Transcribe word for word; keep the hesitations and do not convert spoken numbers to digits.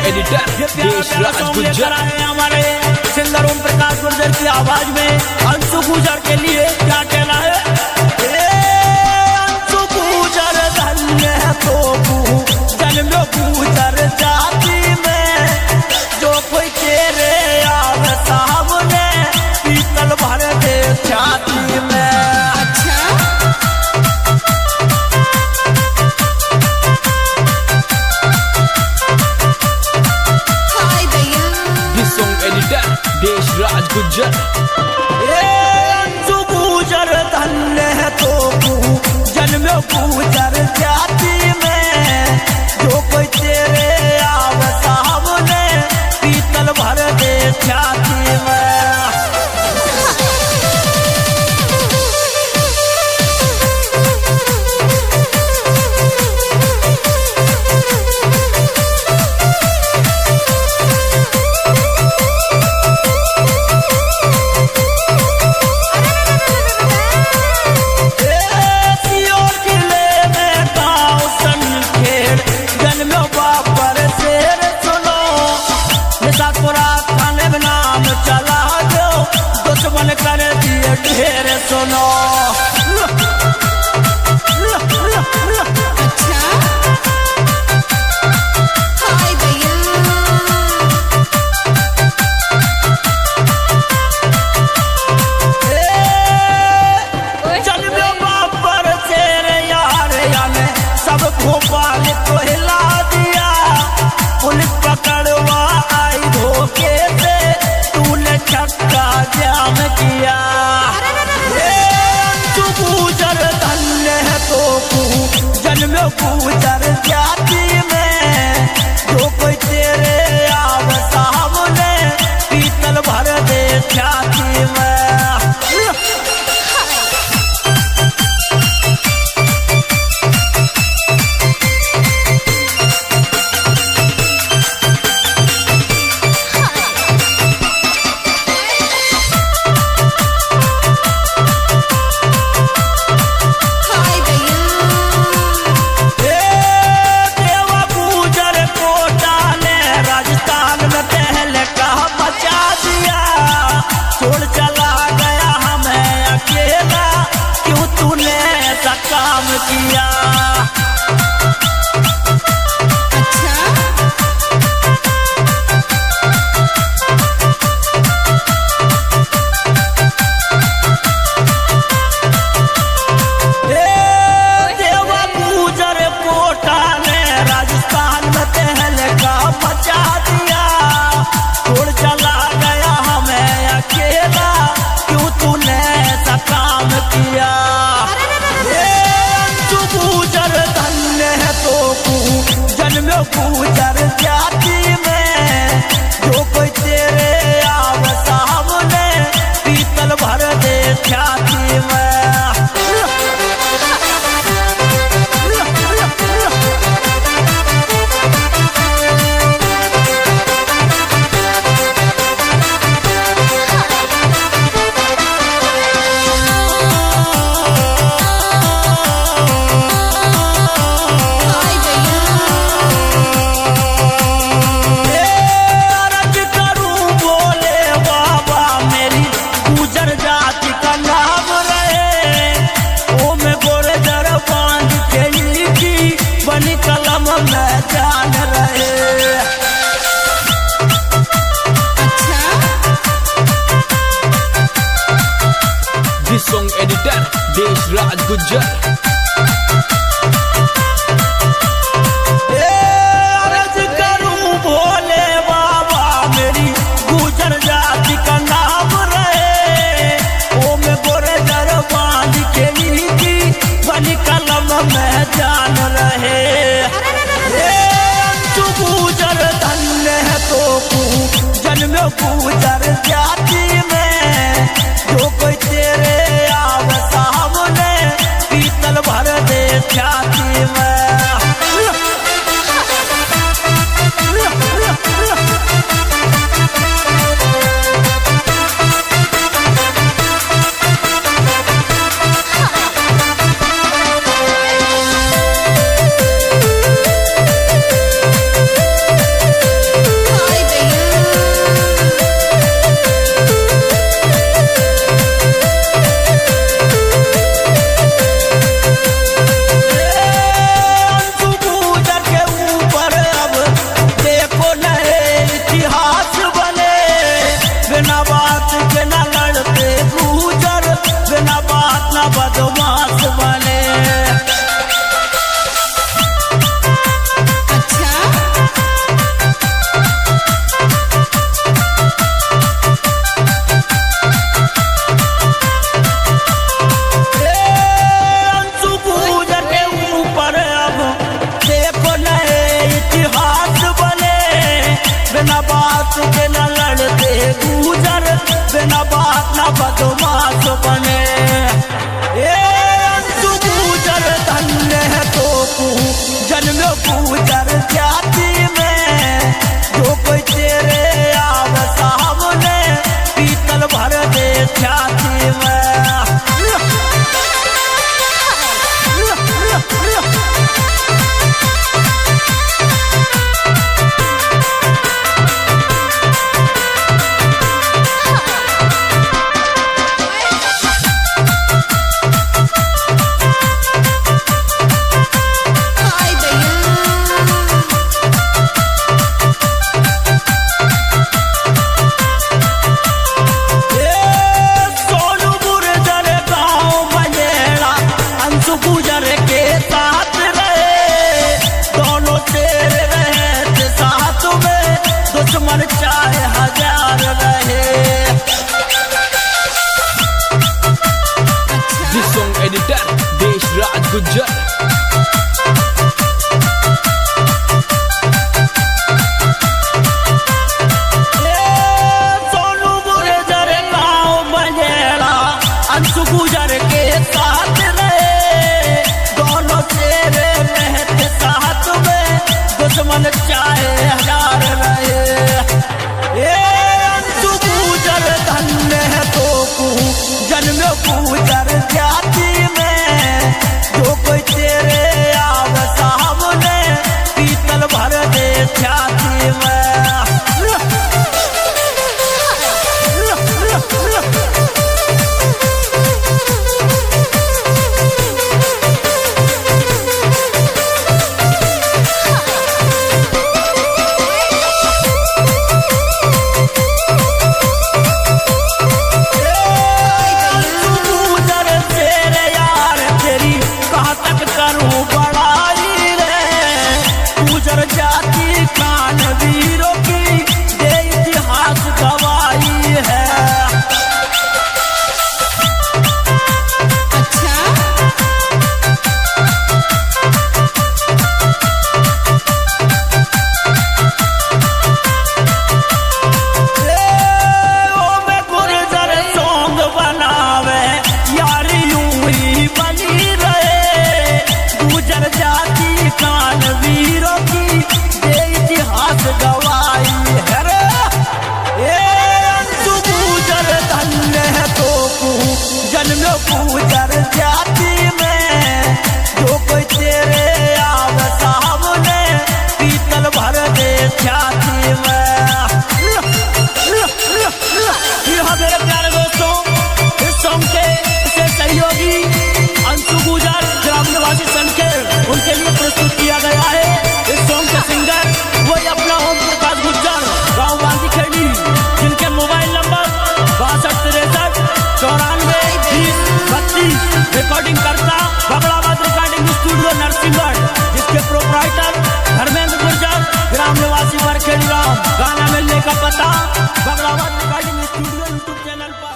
Editor ये प्यारा प्यारा सॉन्ग लेकर आए हमारे सिंगर ओम प्रकाश गुर्जर की आवाज में अंशु गुर्जर के लिए क्या कहना है। अंशु गुर्जर धन्य है तो जन्म गुर्जर जाति में जो कोई तेरे आवे सामने पीतल भर दे छाती में। देश राज गुर्जर अंशु गुर्जर धन्य है तो जन्म गुर्जर जाति में जो कोई तेरे आवे सामने पीतल भर दे छाती में। कर दिए ढेर सुनो अच्छा हाय भैया जन्म बापर तेरे यार याने सब भोपाल को हिला दिया। पुलिस पकड़वा आई धोखे से तूने छक्का जाम किया। अंशु गुर्जर धन्य है तो जन्म गुर्जर जाति में जो कोई तेरे आवे सामने पीतल भर दे छाती में। काम किया अच्छा देवा गुर्जर कोटा ने राजस्थान में तहलका मचा दिया। छोड़ चला गया हमें अकेला क्यों तूने ऐसा काम किया। गुर्जर धन्य है तो जन्म गुर्जर जाति में जो कोई तेरे आवे सामने पीतल भर दे छाती में। कलम में जान रहे अच्छा दिस सॉन्ग एडिटर देश राज गुर्जर अर्ज करूं भोले बाबा मेरी गुर्जर जाति का नाम रहे। ओ में गोरे दर बांध के नीति बनी कलम में जान रहे। अंशु गुर्जर धन्य है तो जन्म गुर्जर जाति में जो कोई तेरे आवे सामने पीतल भर दे छाती में। बात के न लड़ते गुजर, बिना बात न बदमाश बने। ए अंशु गुजर धन्य है तो तू जन्म गुजर जाति में, जो कोई तेरे आव सामने पीतल भर दे छाती में। हाय सोनू गुर्जर गाँव बनेड़ा अंशु गुजर के साथ रहे, दोनों तेरे रहे साथ में, दुश्मन चाहे हजार रहे। This song editor Desh Raj Gujjar. Sonu Gurjar गाँव बनेड़ा अंशु गुजर के साथ रहे, दोनों तेरे रहते साथ में, दुश्मन चाहे हजार रहे। ए अंशु गुजर धन्य है तो तू जन्म गुजर जाति में, जो कोई तेरे आव सामने पीतल भर दे छाती में। गुजर तेरे यार तेरी कहाँ तक करूं बड़ाई रे, गुजर जाति कान वीरों की ये इतिहास गवाही है। अच्छा ओ में गुर्जर सॉन्ग बनावे यारी यूं ही बनी रहे, गुजर जाति कान वीरों की ये इतिहास गवाही है रे। ए अंशु गुजर धन्य है तो तू जन्म गुजर जाति में, जो कोई तेरे आव सामने पीतल भर दे छाती में। जी हाँ मेरे प्यारे दोस्तों, इस सॉन्ग के इसे सहयोगी अंशु गुजर ग्राम निवासी सन के उनके लिए प्रस्तुत किया गया है। इस सॉन्ग के सिंगर वही अपना ओम प्रकाश गुज्जर गाँव बांधी खेड़ी, जिनके मोबाइल नंबर बासठ तिरसठ चौरानवे बीस बत्तीस, रिकॉर्डिंग करता बगड़ाबाद रिकॉर्डिंग स्टूडियो नरसिंहगढ़, जिसके प्रोपराइटर धर्मेंद्र गुर्जर ग्राम निवासी बरखेड़ी गाँव। गाना मिलने का पता Bagdabad recording studio YouTube channel पर।